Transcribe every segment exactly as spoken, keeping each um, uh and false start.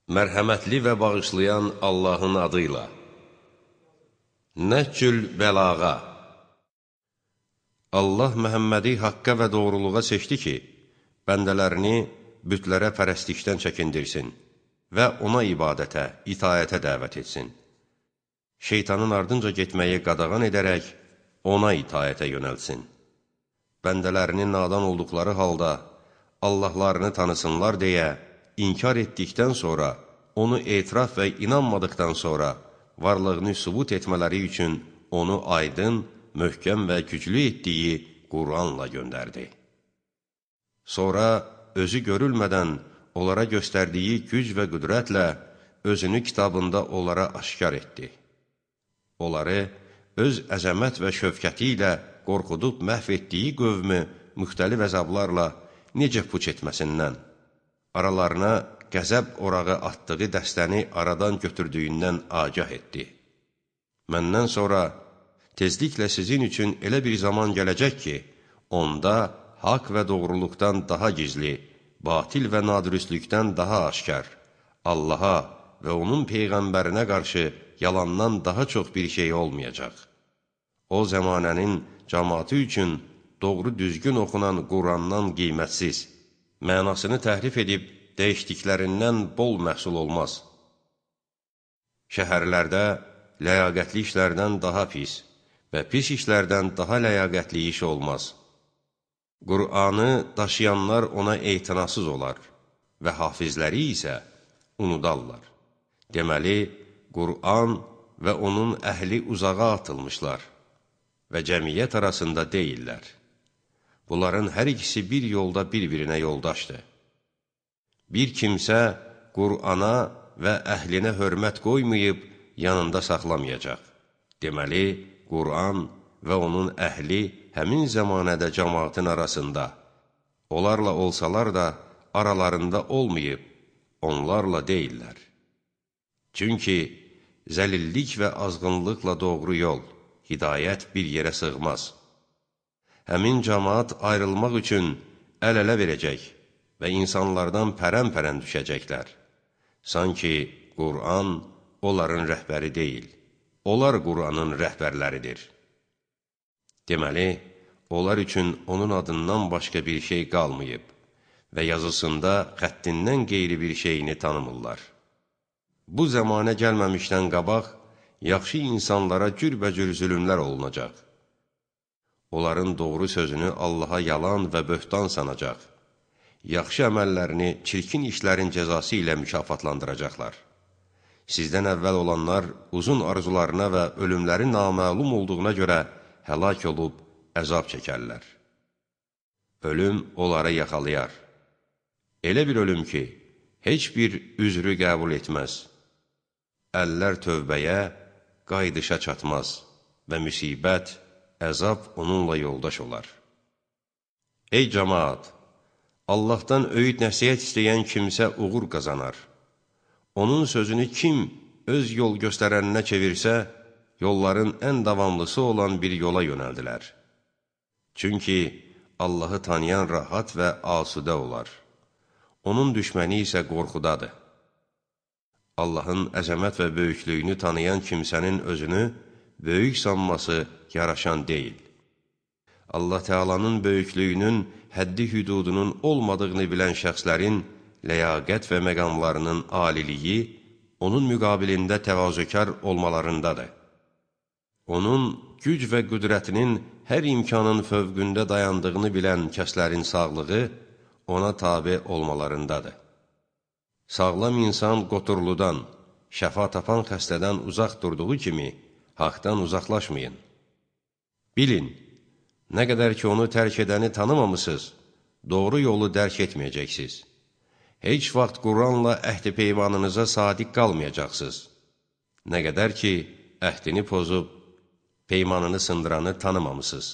Mərhəmətli və bağışlayan Allahın adıyla. Nəhcül bəlağa. Allah Məhəmmədi haqqa və doğruluğa seçdi ki, bəndələrini bütlərə pərəstlikdən çəkindirsin və ona ibadətə, itayətə dəvət etsin. Şeytanın ardınca getməyi qadağan edərək, ona itayətə yönəlsin. Bəndələrinin nadan olduqları halda, Allahlarını tanısınlar deyə, İnkar etdikdən sonra, onu etiraf və inanmadıqdan sonra, varlığını sübut etmələri üçün onu aydın, möhkəm və güclü etdiyi Qur'anla göndərdi. Sonra özü görülmədən onlara göstərdiyi güc və qüdrətlə özünü kitabında onlara aşkar etdi. Onları öz əzəmət və şövkəti ilə qorxudub məhv etdiyi qövmü müxtəlif əzablarla necə puç etməsindən, aralarına qəzəb orağı atdığı dəstəni aradan götürdüyündən agah etdi. Məndən sonra tezliklə sizin üçün elə bir zaman gələcək ki, onda haqq və doğruluqdan daha gizli, batil və nadürüstlükdən daha aşkar, Allaha və onun Peyğəmbərinə qarşı yalandan daha çox bir şey olmayacaq. O zəmanənin cəmaatı üçün doğru düzgün oxunan Qurandan qiymətsiz, mənasını təhrif edib dəyişdiklərindən bol məhsul olmaz. Şəhərlərdə ləyaqətli işlərdən daha pis və pis işlərdən daha ləyaqətli iş olmaz. Qur'anı daşıyanlar ona etinasız olar və hafizləri isə unudarlar. Deməli, Qur'an və onun əhli uzağa atılmışlar və cəmiyyət arasında deyirlər. Bunların hər ikisi bir yolda bir-birinə yoldaşdır. Bir kimsə Qur'ana və əhlinə hörmət qoymayıb yanında saxlamayacaq. Deməli, Qur'an və onun əhli həmin zəmanədə cəmaatın arasında, onlarla olsalar da aralarında olmayıb, onlarla deyirlər. Çünki zəlillik və azğınlıqla doğru yol, hidayət bir yerə sığmaz. Həmin cəmaat ayrılmaq üçün əl-ələ verəcək və insanlardan pərən-pərən düşəcəklər. Sanki Qur'an onların rəhbəri deyil, onlar Qur'anın rəhbərləridir. Deməli, onlar üçün onun adından başqa bir şey qalmayıb və yazısında xəttindən qeyri bir şeyini tanımırlar. Bu zəmanə gəlməmişdən qabaq, yaxşı insanlara cürbəcür zülümlər olunacaq. Onların doğru sözünü Allaha yalan və böhtan sanacaq. Yaxşı əməllərini çirkin işlərin cəzası ilə mükafatlandıracaqlar. Sizdən əvvəl olanlar uzun arzularına və ölümləri naməlum olduğuna görə həlak olub əzab çəkərlər. Ölüm onlara yaxalayar. Elə bir ölüm ki, heç bir üzrü qəbul etməz. Əllər tövbəyə, qaydışa çatmaz və müsibət, əzab onunla yoldaş olar. Ey cəmaat! Allahdan öyüd nəsihət istəyən kimsə uğur qazanar. Onun sözünü kim öz yol göstərəninə çevirsə, yolların ən davamlısı olan bir yola yönəldilər. Çünki Allahı tanıyan rahat və asudə olar. Onun düşməni isə qorxudadır. Allahın əzəmət və böyüklüyünü tanıyan kimsənin özünü böyük sanması yaraşan deyil. Allah Teala'nın böyüklüyünün, həddi hüdudunun olmadığını bilən şəxslərin ləyaqət və məqamlarının aliliyi onun müqabilində təvazökar olmalarındadır. Onun güc və qüdrətinin hər imkanın fövqündə dayandığını bilən kəslərin sağlığı ona tabe olmalarındadır. Sağlam insan qoturludan, şəfa tapan xəstədən uzaq durduğu kimi, haqdan uzaqlaşmayın. Bilin, nə qədər ki onu tərk edəni tanımamısınız, doğru yolu dərk etməyəcəksiniz. Heç vaxt Quranla əhd-i peymanınıza sadiq qalmayacaqsınız. Nə qədər ki, əhdini pozub, peymanını sındıranı tanımamısınız.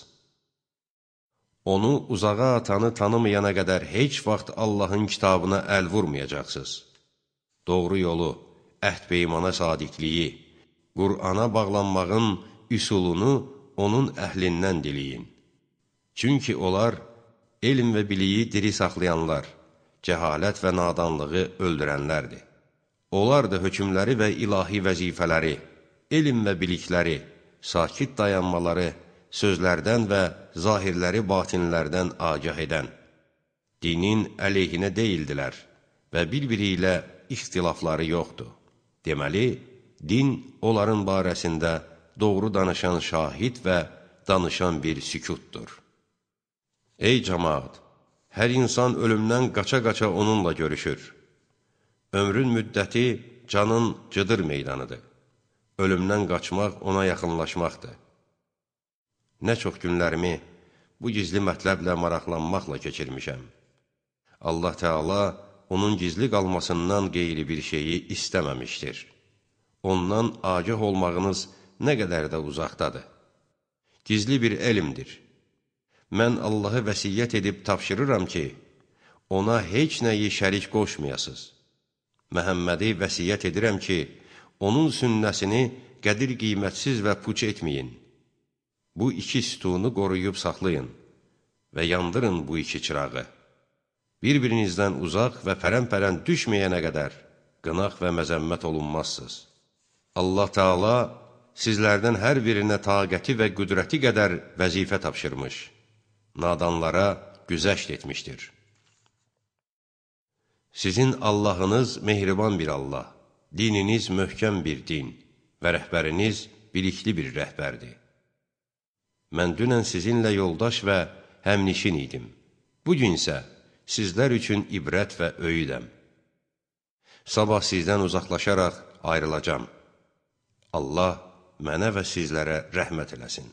Onu uzağa atanı tanımayana qədər heç vaxt Allahın kitabına əl vurmayacaqsınız. Doğru yolu, əhd peymana sadiqliyi, Qur'ana bağlanmağın üsulunu onun əhlindən diləyin. Çünki onlar elm və biliyi diri saxlayanlar, cəhalət və nadanlığı öldürənlərdir. Onlar da hökmləri və ilahi vəzifələri, elm və bilikləri, sakit dayanmaları, sözlərdən və zahirləri batinlərdən agah edən, dinin əleyhinə deyildilər və bir-biri ilə ixtilafları yoxdur. Deməli, din onların barəsində doğru danışan şahid və danışan bir sükutdur. Ey cəmaat! Hər insan ölümdən qaça-qaça onunla görüşür. Ömrün müddəti canın cıdır meydanıdır. Ölümdən qaçmaq ona yaxınlaşmaqdır. Nə çox günlərimi bu gizli mətləblə maraqlanmaqla keçirmişəm. Allah Teala onun gizli qalmasından qeyri bir şeyi istəməmişdir. Ondan agah olmağınız nə qədər də uzaqdadır. Gizli bir elmdir. Mən Allahı vəsiyyət edib tapşırıram ki, ona heç nəyi şərik qoşmayasınız. Məhəmmədi vəsiyyət edirəm ki, onun sünnəsini qədir qiymətsiz və puç etməyin. Bu iki sütunu qoruyub saxlayın və yandırın bu iki çırağı. Bir-birinizdən uzaq və pərən-pərən düşməyənə qədər qınaq və məzəmmət olunmazsınız. Allah Teala sizlərdən hər birinə taqəti və qüdrəti qədər vəzifə tapşırmış, nadanlara güzəşt etmişdir. Sizin Allahınız mehriban bir Allah, dininiz möhkəm bir din və rəhbəriniz bilikli bir rəhbərdir. Mən dünən sizinlə yoldaş və həmnişin idim. Bugün isə sizlər üçün ibrət və öyüdəm. Sabah sizdən uzaqlaşaraq ayrılacam. Allah mənə və sizlərə rəhmət eləsin.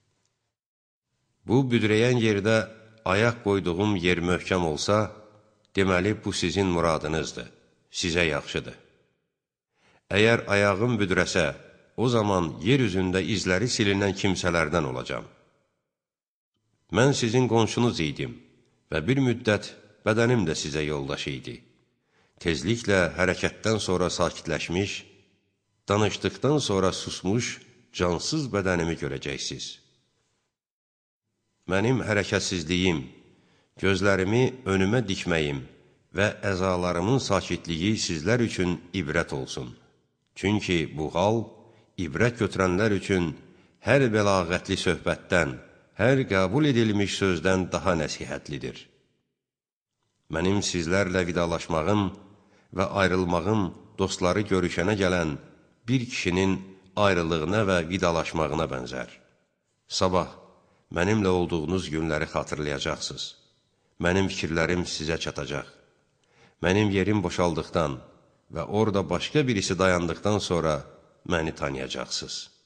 Bu büdrəyən yerdə ayaq qoyduğum yer möhkəm olsa, deməli bu sizin muradınızdır, sizə yaxşıdır. Əgər ayağım büdrəsə, o zaman yer üzündə izləri silinən kimsələrdən olacam. Mən sizin qonşunuz idim və bir müddət bədənim də sizə yoldaş idi. Tezliklə hərəkətdən sonra sakitləşmiş, danışdıqdan sonra susmuş, cansız bədənimi görəcəksiniz. Mənim hərəkətsizliyim, gözlərimi önümə dikməyim və əzalarımın sakitliyi sizlər üçün ibrət olsun. Çünki bu hal, ibrət götürənlər üçün hər bəlağətli söhbətdən, hər qəbul edilmiş sözdən daha nəsihətlidir. Mənim sizlərlə vidalaşmağım və ayrılmağım dostları görüşənə gələn bir kişinin ayrılığına və vidalaşmağına bənzər. Sabah mənimlə olduğunuz günləri xatırlayacaqsınız. Mənim fikirlərim sizə çatacaq. Mənim yerim boşaldıqdan və orada başqa birisi dayandıqdan sonra məni tanıyacaqsınız.